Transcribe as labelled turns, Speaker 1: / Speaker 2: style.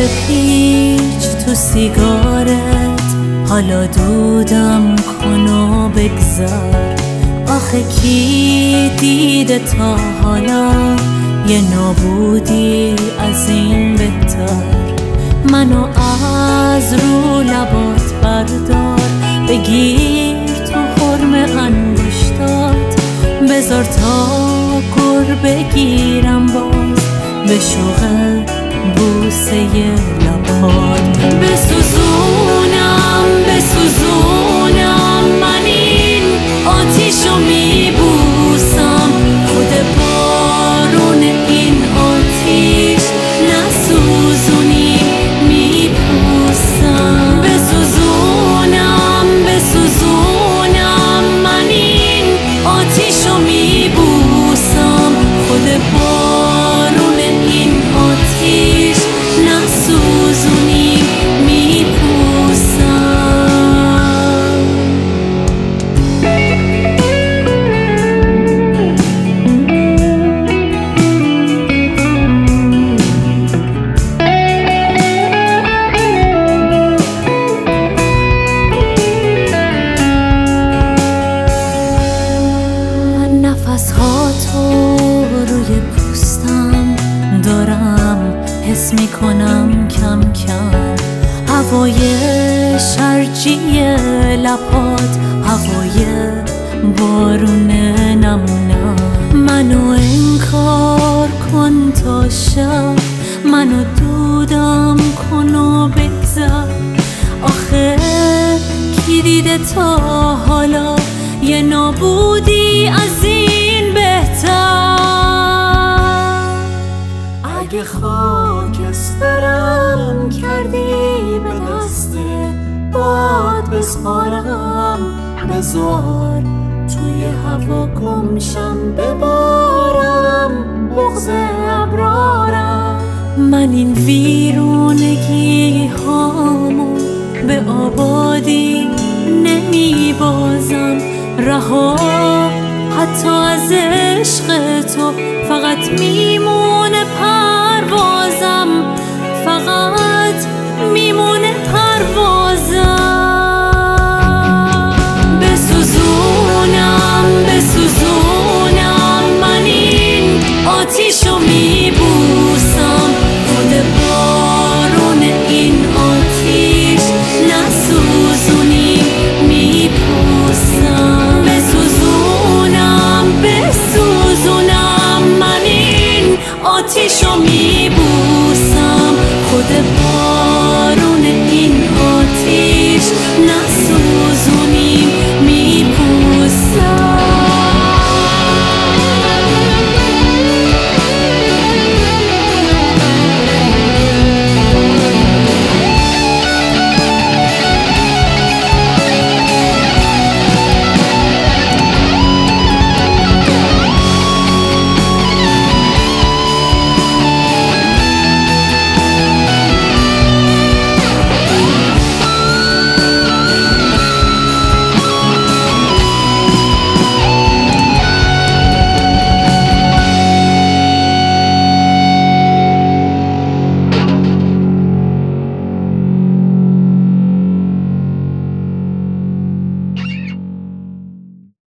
Speaker 1: بپیچ تو سیگارت، حالا دودم کن و بگذر. آخه کی دیده تا حالا یه نابودی از این بهتر؟ منو از رو لبات بردار، بگیر تو حرم انگشتات، بذار تا گر بگیرم باز به شوق بوسه لبات. بسوزونم من این آتیشو میبوسم، خود بارون این آتیش نسوزونی میپوسم. بسوزونم من این آتیشو میبوسم، خود بارون این آتیش نسوزونی میپوسم. نفس‌هاتو روی پوستم دارم حس میکنم کم کم، هوای شرجی لبات، هوای بارون نم نم. منو انکار کن تا شب، منو دودم کن و بگذر. آخه کی دیده تا حالا یه نابودی از این بهتر؟ اگه خاکسترم کردی به دست باد بسپارم، بذار توی هوا گمشم ببارم بغض ابرارم. من این ویرونگی هامو به آبادی نمیبازم، رها حتی از عشق تو، فقط میمونه پروازم، فقط میمونه